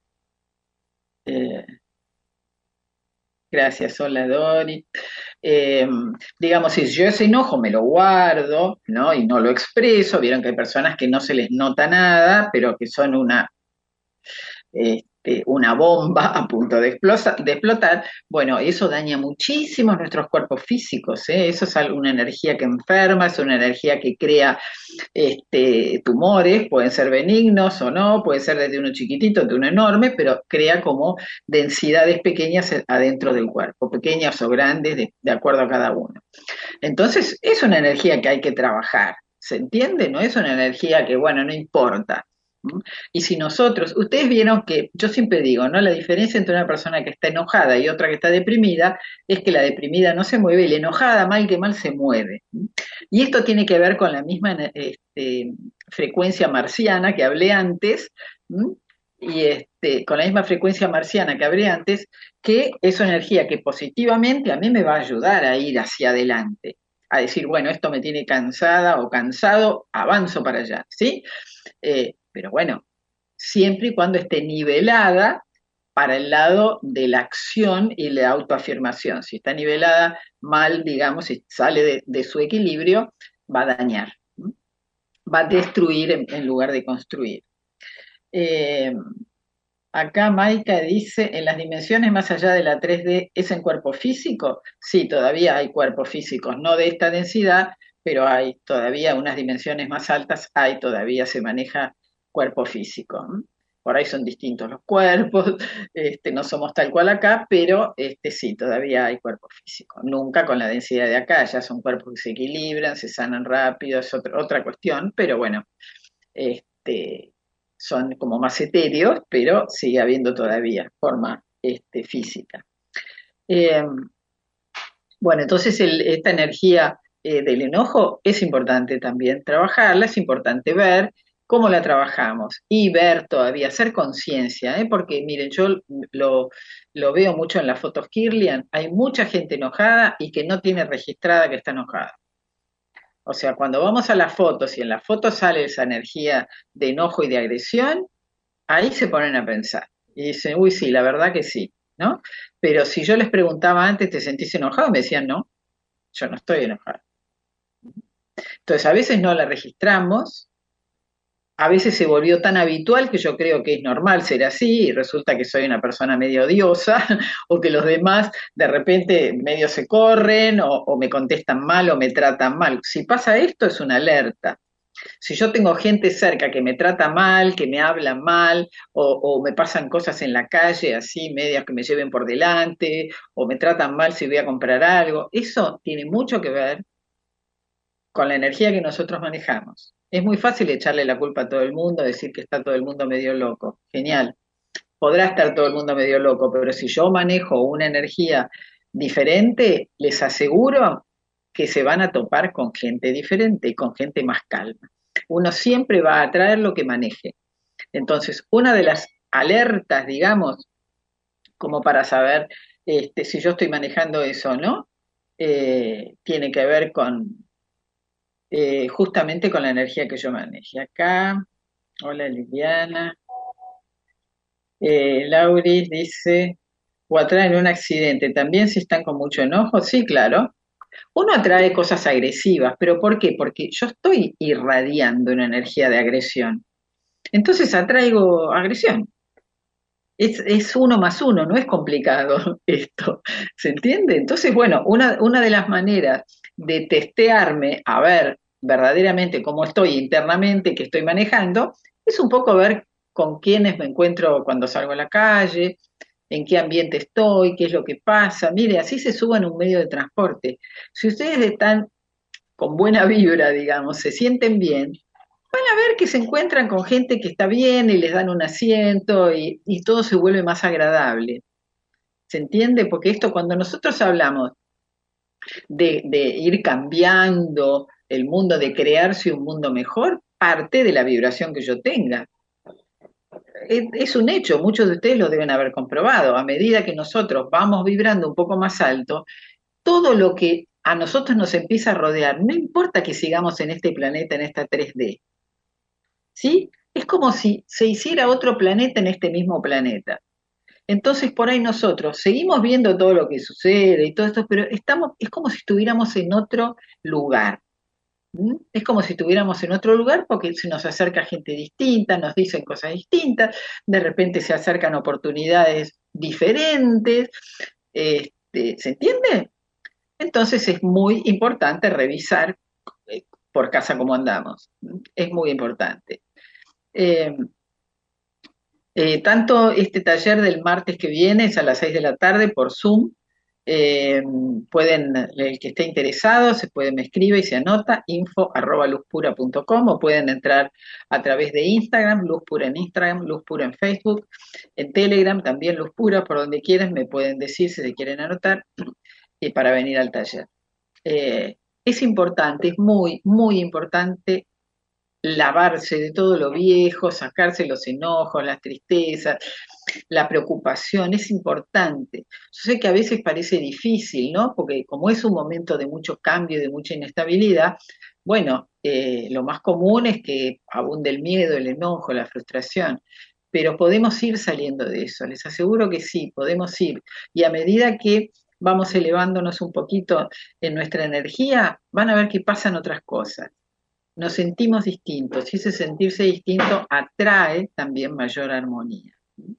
Eh, gracias, hola Dori. Eh, digamos, si yo ese enojo me lo guardo, ¿no? Y no lo expreso, vieron que hay personas que no se les nota nada, pero que son una, este, una bomba a punto de, explosa, de, explotar, bueno, eso daña muchísimo nuestros cuerpos físicos, ¿eh? Eso es una energía que enferma, es una energía que crea este, tumores, pueden ser benignos o no, puede ser desde uno chiquitito, de uno enorme, pero crea como densidades pequeñas adentro del cuerpo, pequeñas o grandes, de, de acuerdo a cada uno. Entonces, es una energía que hay que trabajar, ¿se entiende? No es una energía que, bueno, no importa. Y si nosotros, ustedes vieron que yo siempre digo, ¿no? La diferencia entre una persona que está enojada y otra que está deprimida es que la deprimida no se mueve y la enojada mal que mal se mueve. Y esto tiene que ver con la misma este, frecuencia marciana que hablé antes, ¿m? y este, con la misma frecuencia marciana que hablé antes, que es una energía que positivamente a mí me va a ayudar a ir hacia adelante, a decir, bueno, esto me tiene cansada o cansado, avanzo para allá, ¿sí? Eh, pero bueno, siempre y cuando esté nivelada para el lado de la acción y la autoafirmación. Si está nivelada mal, digamos, si sale de, de su equilibrio, va a dañar, ¿no? Va a destruir en, en lugar de construir. Eh, acá Maika dice, ¿en las dimensiones más allá de la tres D es en cuerpo físico? Sí, todavía hay cuerpos físicos, no de esta densidad, pero hay todavía unas dimensiones más altas, hay todavía se maneja cuerpo físico. por ahí son distintos los cuerpos, este, no somos tal cual acá, pero este, sí, todavía hay cuerpo físico. Nunca con la densidad de acá, ya son cuerpos que se equilibran, se sanan rápido, es otra, otra cuestión, pero bueno, este, son como más etéreos, pero sigue habiendo todavía forma este, física. Eh, bueno, entonces el, esta energía eh, del enojo es importante también trabajarla, es importante ver cómo la trabajamos y ver todavía, hacer conciencia, ¿eh? Porque miren, yo lo, lo veo mucho en las fotos Kirlian, hay mucha gente enojada y que no tiene registrada que está enojada. O sea, cuando vamos a las fotos y en las fotos sale esa energía de enojo y de agresión, ahí se ponen a pensar y dicen, uy, sí, la verdad que sí, ¿no? Pero si yo les preguntaba antes, ¿te sentís enojado? Me decían, no, yo no estoy enojado. Entonces, a veces no la registramos, a veces se volvió tan habitual que yo creo que es normal ser así y resulta que soy una persona medio odiosa o que los demás de repente medio se corren o, o me contestan mal o me tratan mal. Si pasa esto es una alerta. Si yo tengo gente cerca que me trata mal, que me habla mal, o, o, me pasan cosas en la calle así, medias que me lleven por delante, o me tratan mal si voy a comprar algo, eso tiene mucho que ver con la energía que nosotros manejamos. Es muy fácil echarle la culpa a todo el mundo, decir que está todo el mundo medio loco. Genial. Podrá estar todo el mundo medio loco, pero si yo manejo una energía diferente, les aseguro que se van a topar con gente diferente y con gente más calma. Uno siempre va a atraer lo que maneje. Entonces, una de las alertas, digamos, como para saber este, si yo estoy manejando eso o no, eh, tiene que ver con eh, justamente con la energía que yo maneje. Acá, hola Liliana. Eh, Lauris dice, o atraen un accidente, también si están con mucho enojo, sí, claro. Uno atrae cosas agresivas, pero ¿por qué? Porque yo estoy irradiando una energía de agresión. Entonces atraigo agresión. Es, es uno más uno, no es complicado esto, ¿se entiende? Entonces, bueno, una, una de las maneras de testearme a ver verdaderamente cómo estoy internamente, qué estoy manejando, es un poco ver con quiénes me encuentro cuando salgo a la calle, en qué ambiente estoy, qué es lo que pasa. Mire, así se suba en un medio de transporte. Si ustedes están con buena vibra, digamos, se sienten bien, van a ver que se encuentran con gente que está bien y les dan un asiento y, y todo se vuelve más agradable. ¿Se entiende? Porque esto, cuando nosotros hablamos de, de ir cambiando el mundo, de crearse un mundo mejor, parte de la vibración que yo tenga. Es, es un hecho, muchos de ustedes lo deben haber comprobado. A medida que nosotros vamos vibrando un poco más alto, todo lo que a nosotros nos empieza a rodear, no importa que sigamos en este planeta, en esta tres D, ¿sí? Es como si se hiciera otro planeta en este mismo planeta. Entonces, por ahí nosotros seguimos viendo todo lo que sucede y todo esto, pero estamos, es como si estuviéramos en otro lugar. ¿Mm? Es como si estuviéramos en otro lugar porque se nos acerca gente distinta, nos dicen cosas distintas, de repente se acercan oportunidades diferentes, este, ¿se entiende? Entonces es muy importante revisar eh, por casa cómo andamos. Es muy importante. Eh, eh, tanto este taller del martes que viene es a las seis de la tarde por Zoom. Eh, pueden, el que esté interesado, se puede, me escribe y se anota, info arroba luzpura punto com, o pueden entrar a través de Instagram, Luzpura en Instagram, Luzpura en Facebook, en Telegram también Luzpura, por donde quieran me pueden decir si se quieren anotar y para venir al taller. Eh, es importante, es muy, muy importante lavarse de todo lo viejo, sacarse los enojos, las tristezas, la preocupación, es importante. Yo sé que a veces parece difícil, ¿no? Porque como es un momento de mucho cambio, de mucha inestabilidad, bueno, eh, lo más común es que abunde el miedo, el enojo, la frustración, pero podemos ir saliendo de eso, les aseguro que sí, podemos ir. Y a medida que vamos elevándonos un poquito en nuestra energía, van a ver que pasan otras cosas. Nos sentimos distintos y ese sentirse distinto atrae también mayor armonía.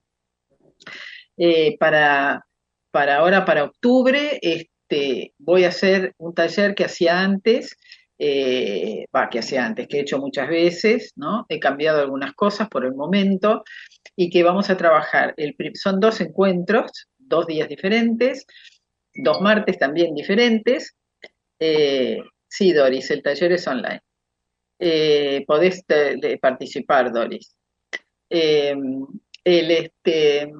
Eh, para, para ahora, para octubre, este, voy a hacer un taller que hacía antes, eh, va, que hacía antes, que he hecho muchas veces, ¿no? He cambiado algunas cosas por el momento y que vamos a trabajar. El, son dos encuentros, dos días diferentes, dos martes también diferentes. Eh, sí, Doris, el taller es online. Eh, podés te, participar, Doris. Eh, el, este,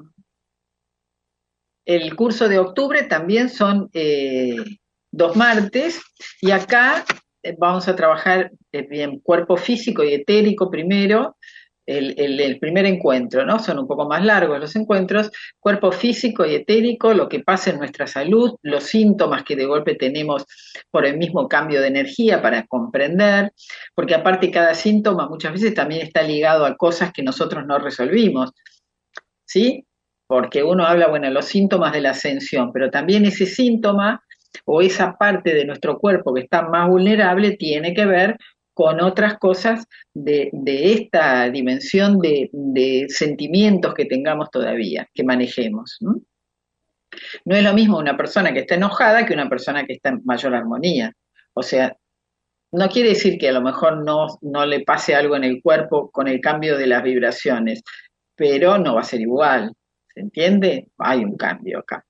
el curso de octubre también son eh, dos martes y acá vamos a trabajar bien cuerpo físico y etérico primero, el, el, el primer encuentro, ¿no? Son un poco más largos los encuentros, cuerpo físico y etérico, lo que pasa en nuestra salud, los síntomas que de golpe tenemos por el mismo cambio de energía para comprender, porque aparte cada síntoma muchas veces también está ligado a cosas que nosotros no resolvimos, ¿sí? Porque uno habla, bueno, los síntomas de la ascensión, pero también ese síntoma o esa parte de nuestro cuerpo que está más vulnerable tiene que ver con otras cosas de, de esta dimensión de, de sentimientos que tengamos todavía, que manejemos, ¿no? No es lo mismo una persona que está enojada que una persona que está en mayor armonía. O sea, no quiere decir que a lo mejor no, no le pase algo en el cuerpo con el cambio de las vibraciones, pero no va a ser igual, ¿se entiende? Hay un cambio acá.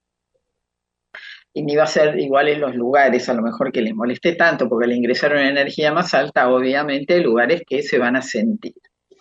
Y ni va a ser igual en los lugares, a lo mejor que les moleste tanto, porque le ingresaron energía más alta, obviamente hay lugares que se van a sentir.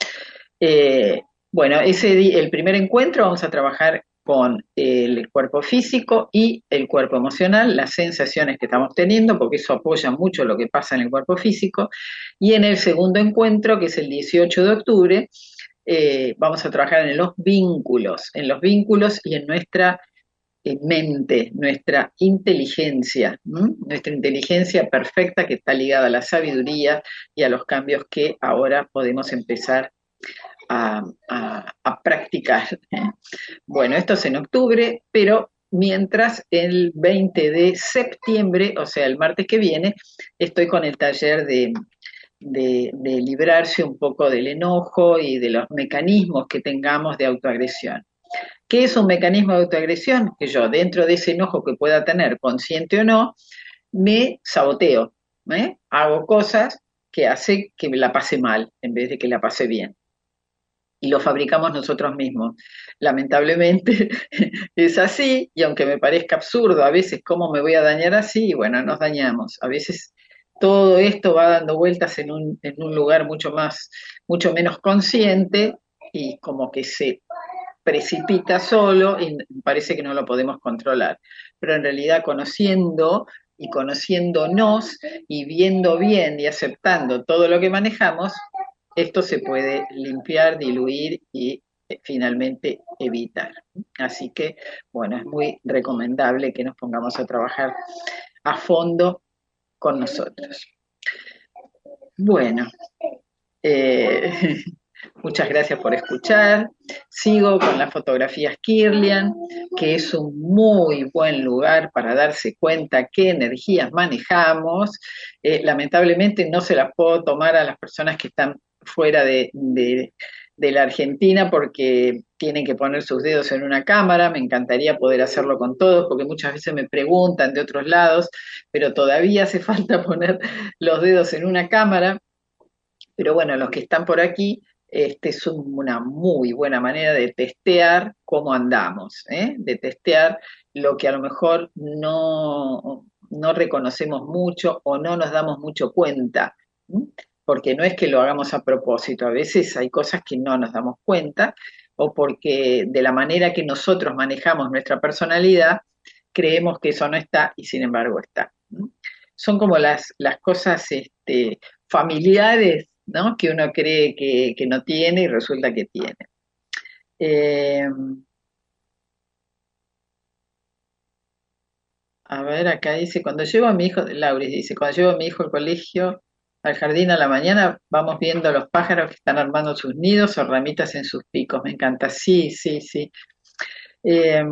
Eh, bueno, ese el primer encuentro vamos a trabajar con el cuerpo físico y el cuerpo emocional, las sensaciones que estamos teniendo, porque eso apoya mucho lo que pasa en el cuerpo físico. Y en el segundo encuentro, que es el dieciocho de octubre, eh, vamos a trabajar en los vínculos, en los vínculos y en nuestra mente, nuestra inteligencia, ¿m? nuestra inteligencia perfecta que está ligada a la sabiduría y a los cambios que ahora podemos empezar a, a, a practicar. Bueno, esto es en octubre, pero mientras el veinte de septiembre, o sea, el martes que viene, estoy con el taller de, de, de librarse un poco del enojo y de los mecanismos que tengamos de autoagresión. ¿Qué es un mecanismo de autoagresión? Que yo, dentro de ese enojo que pueda tener, consciente o no, me saboteo, ¿eh? Hago cosas que hacen que me la pase mal en vez de que la pase bien. Y lo fabricamos nosotros mismos. Lamentablemente es así, y aunque me parezca absurdo a veces cómo me voy a dañar así, bueno, nos dañamos. A veces todo esto va dando vueltas en un, en un lugar mucho más, mucho menos consciente y como que se precipita solo y parece que no lo podemos controlar. Pero en realidad conociendo y conociéndonos y viendo bien y aceptando todo lo que manejamos, esto se puede limpiar, diluir y eh, finalmente evitar. Así que, bueno, es muy recomendable que nos pongamos a trabajar a fondo con nosotros. Bueno, eh, muchas gracias por escuchar. Sigo con las fotografías Kirlian, que es un muy buen lugar para darse cuenta qué energías manejamos. Eh, lamentablemente no se las puedo tomar a las personas que están fuera de, de, de la Argentina porque tienen que poner sus dedos en una cámara. Me encantaría poder hacerlo con todos porque muchas veces me preguntan de otros lados, pero todavía hace falta poner los dedos en una cámara. Pero bueno, los que están por aquí, este es una muy buena manera de testear cómo andamos, ¿eh? De testear lo que a lo mejor no, no reconocemos mucho o no nos damos mucho cuenta, ¿sí? Porque no es que lo hagamos a propósito, a veces hay cosas que no nos damos cuenta o porque de la manera que nosotros manejamos nuestra personalidad, creemos que eso no está y sin embargo está. Son como las, las cosas este, familiares, ¿no? Que uno cree que, que no tiene y resulta que tiene. Eh, a ver, acá dice, cuando llevo a mi hijo, Lauris dice, cuando llevo a mi hijo al colegio, al jardín a la mañana, vamos viendo a los pájaros que están armando sus nidos o ramitas en sus picos. Me encanta, sí, sí, sí. Eh,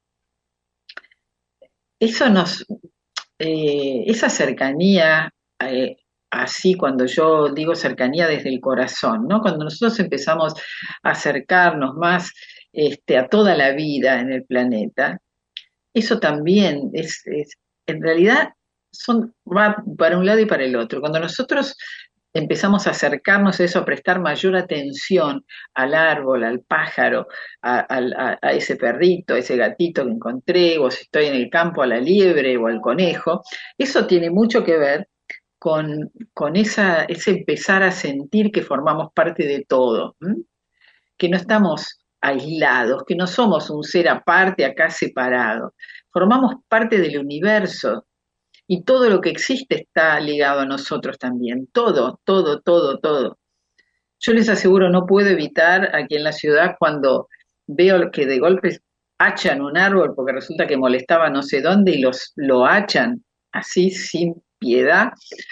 eso nos, eh, esa cercanía, eh, así cuando yo digo cercanía desde el corazón, ¿no? Cuando nosotros empezamos a acercarnos más este, a toda la vida en el planeta, eso también es, es en realidad son, va para un lado y para el otro. Cuando nosotros empezamos a acercarnos a eso, a prestar mayor atención al árbol, al pájaro, a, a, a ese perrito, a ese gatito que encontré, o si estoy en el campo, a la liebre o al conejo, eso tiene mucho que ver con, con esa, ese empezar a sentir que formamos parte de todo, ¿m? Que no estamos aislados, que no somos un ser aparte acá separado, formamos parte del universo. Y todo lo que existe está ligado a nosotros también. Todo, todo, todo, todo. Yo les aseguro, no puedo evitar aquí en la ciudad cuando veo que de golpe hachan un árbol porque resulta que molestaba no sé dónde y los, lo hachan así sin piedad.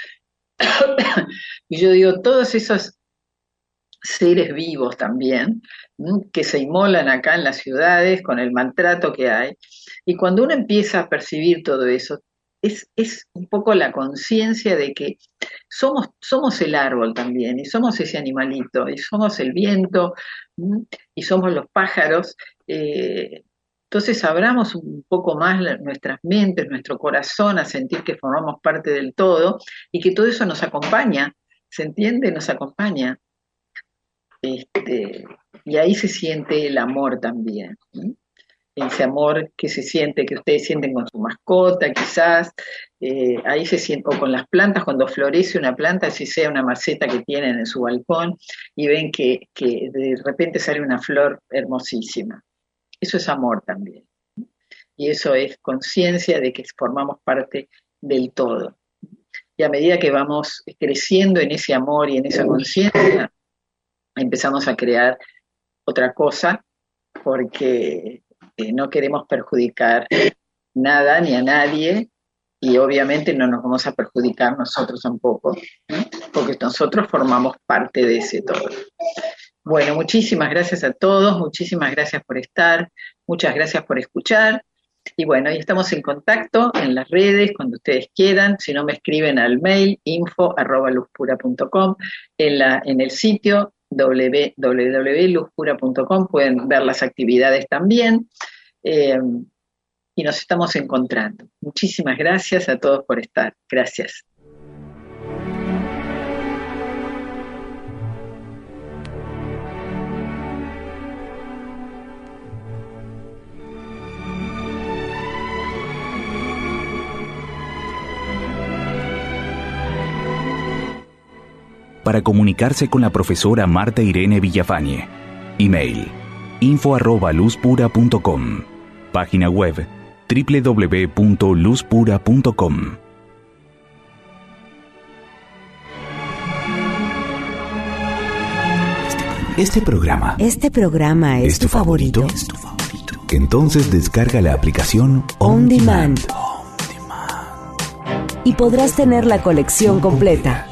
Y yo digo, todos esos seres vivos también, ¿m? Que se inmolan acá en las ciudades con el maltrato que hay. Y cuando uno empieza a percibir todo eso, Es, es un poco la conciencia de que somos, somos el árbol también, y somos ese animalito, y somos el viento, ¿m? Y somos los pájaros. Eh, entonces abramos un poco más la, nuestras mentes, nuestro corazón, a sentir que formamos parte del todo, y que todo eso nos acompaña, ¿se entiende? Nos acompaña. Este, y ahí se siente el amor también, ¿m? Ese amor que se siente, que ustedes sienten con su mascota, quizás, eh, ahí se siente, o con las plantas, cuando florece una planta, si sea una maceta que tienen en su balcón, y ven que, que de repente sale una flor hermosísima. Eso es amor también. Y eso es conciencia de que formamos parte del todo. Y a medida que vamos creciendo en ese amor y en esa conciencia, empezamos a crear otra cosa, porque no queremos perjudicar nada ni a nadie, y obviamente no nos vamos a perjudicar nosotros tampoco, ¿eh? Porque nosotros formamos parte de ese todo. Bueno, muchísimas gracias a todos, muchísimas gracias por estar, muchas gracias por escuchar, y bueno, ahí estamos en contacto en las redes, cuando ustedes quieran. Si no, me escriben al mail info arroba luzpura punto com, en, la, en el sitio doble u doble u doble u punto luz pura punto com pueden ver las actividades también, eh, y nos estamos encontrando. Muchísimas gracias a todos por estar. Gracias. Para comunicarse con la profesora Marta Irene Villafañe. Email info arroba luzpura punto com. Página web doble u doble u doble u punto luz pura punto com. Este programa. Este programa es, ¿Es tu favorito? ¿Es tu favorito? Entonces descarga la aplicación On On Demand. Demand. Y podrás tener la colección completa.